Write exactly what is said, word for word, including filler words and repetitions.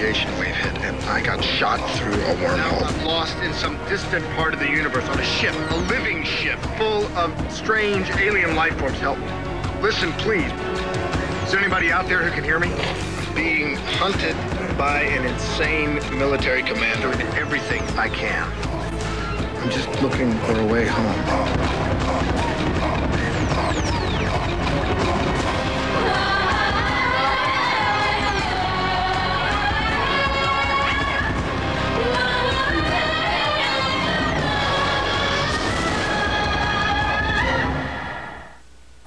radiation wave hit, and I got shot through a Now wormhole. I'm lost in some distant part of the universe on a ship, a living ship, full of strange alien life forms. Help me. Listen, please. Is there anybody out there who can hear me? I'm being hunted by an insane military commander. Doing everything I can. I'm just looking for a way home.